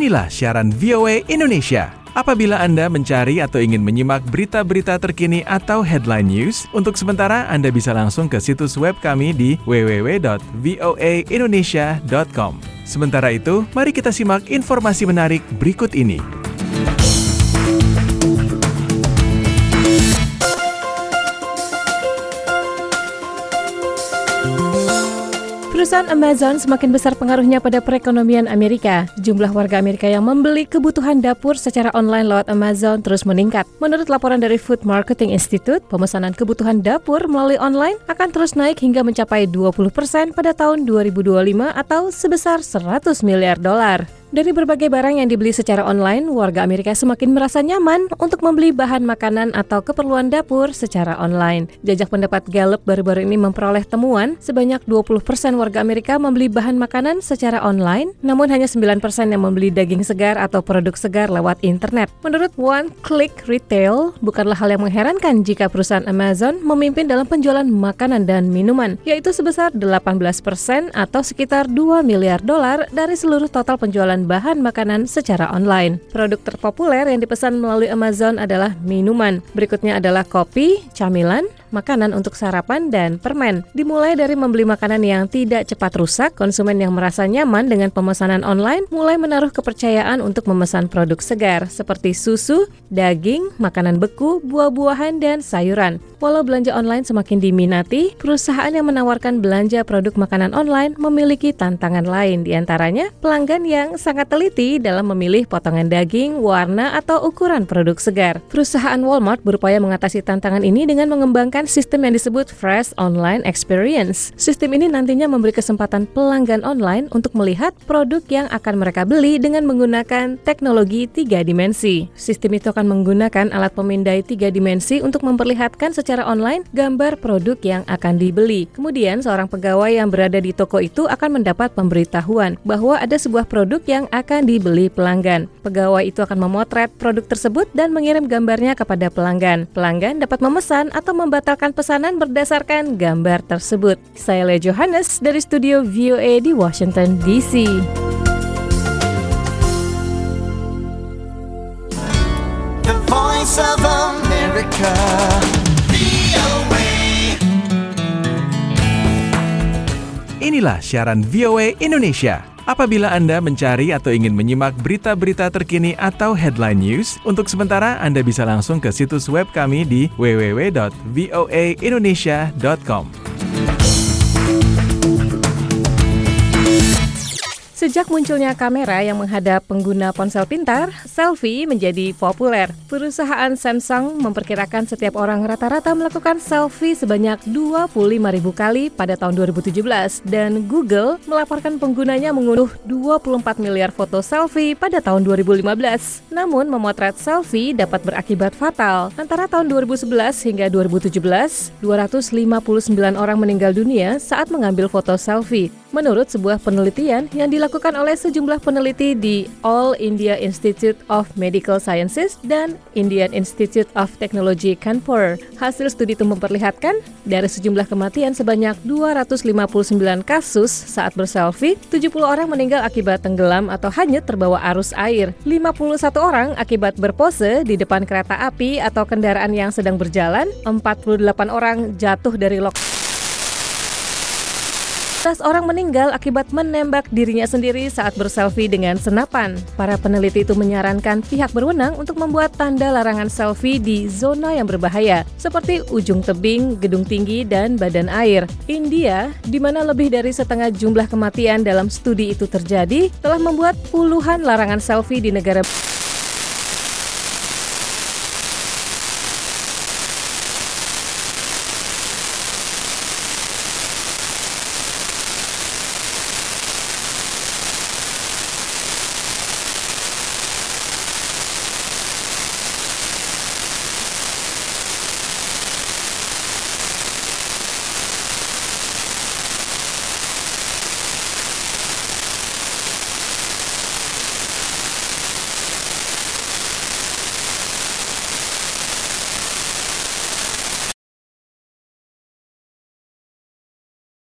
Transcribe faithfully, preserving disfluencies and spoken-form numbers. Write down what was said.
Inilah siaran V O A Indonesia. Apabila Anda mencari atau ingin menyimak berita-berita terkini atau headline news, untuk sementara Anda bisa langsung ke situs web kami di w w w dot voa indonesia dot com. Sementara itu, mari kita simak informasi menarik berikut ini. Perusahaan Amazon semakin besar pengaruhnya pada perekonomian Amerika. Jumlah warga Amerika yang membeli kebutuhan dapur secara online lewat Amazon terus meningkat. Menurut laporan dari Food Marketing Institute, pemesanan kebutuhan dapur melalui online akan terus naik hingga mencapai dua puluh persen pada tahun dua ribu dua puluh lima atau sebesar seratus miliar dolar. Dari berbagai barang yang dibeli secara online, warga Amerika semakin merasa nyaman untuk membeli bahan makanan atau keperluan dapur secara online. Jajak pendapat Gallup baru-baru ini memperoleh temuan sebanyak dua puluh persen warga Amerika membeli bahan makanan secara online, namun hanya sembilan persen yang membeli daging segar atau produk segar lewat internet. Menurut One Click Retail, bukanlah hal yang mengherankan jika perusahaan Amazon memimpin dalam penjualan makanan dan minuman, yaitu sebesar delapan belas persen atau sekitar dua miliar dolar dari seluruh total penjualan bahan makanan secara online. Produk terpopuler yang dipesan melalui Amazon adalah minuman. Berikutnya adalah kopi, camilan, makanan untuk sarapan, dan permen. Dimulai dari membeli makanan yang tidak cepat rusak, konsumen yang merasa nyaman dengan pemesanan online mulai menaruh kepercayaan untuk memesan produk segar seperti susu, daging, makanan beku, buah-buahan, dan sayuran. Walau belanja online semakin diminati, perusahaan yang menawarkan belanja produk makanan online memiliki tantangan lain, diantaranya pelanggan yang sangat teliti dalam memilih potongan daging, warna, atau ukuran produk segar. Perusahaan Walmart berupaya mengatasi tantangan ini dengan mengembangkan sistem yang disebut Fresh Online Experience. Sistem ini nantinya memberi kesempatan pelanggan online untuk melihat produk yang akan mereka beli dengan menggunakan teknologi tiga dimensi. Sistem itu akan menggunakan alat pemindai tiga dimensi untuk memperlihatkan secara online gambar produk yang akan dibeli. Kemudian, seorang pegawai yang berada di toko itu akan mendapat pemberitahuan bahwa ada sebuah produk yang akan dibeli pelanggan. Pegawai itu akan memotret produk tersebut dan mengirim gambarnya kepada pelanggan. Pelanggan dapat memesan atau membatalkan pesanan berdasarkan gambar tersebut. Saya Lea Johannes dari studio V O A di Washington D C. The Voice of America. Inilah siaran V O A Indonesia. Apabila Anda mencari atau ingin menyimak berita-berita terkini atau headline news, untuk sementara Anda bisa langsung ke situs web kami di w w w dot voa indonesia dot com. Sejak munculnya kamera yang menghadap pengguna ponsel pintar, selfie menjadi populer. Perusahaan Samsung memperkirakan setiap orang rata-rata melakukan selfie sebanyak dua puluh lima ribu kali pada tahun dua ribu tujuh belas, dan Google melaporkan penggunanya mengunduh dua puluh empat miliar foto selfie pada tahun dua ribu lima belas. Namun, memotret selfie dapat berakibat fatal. Antara tahun dua ribu sebelas hingga dua ribu tujuh belas, dua ratus lima puluh sembilan orang meninggal dunia saat mengambil foto selfie. Menurut sebuah penelitian yang dilakukan oleh sejumlah peneliti di All India Institute of Medical Sciences dan Indian Institute of Technology Kanpur. Hasil studi itu memperlihatkan dari sejumlah kematian sebanyak dua ratus lima puluh sembilan kasus saat berselfie, tujuh puluh orang meninggal akibat tenggelam atau hanyut terbawa arus air, lima puluh satu orang akibat berpose di depan kereta api atau kendaraan yang sedang berjalan, empat puluh delapan orang jatuh dari lok. sebelas orang meninggal akibat menembak dirinya sendiri saat berselfie dengan senapan. Para peneliti itu menyarankan pihak berwenang untuk membuat tanda larangan selfie di zona yang berbahaya, seperti ujung tebing, gedung tinggi, dan badan air. India, di mana lebih dari setengah jumlah kematian dalam studi itu terjadi, telah membuat puluhan larangan selfie di negara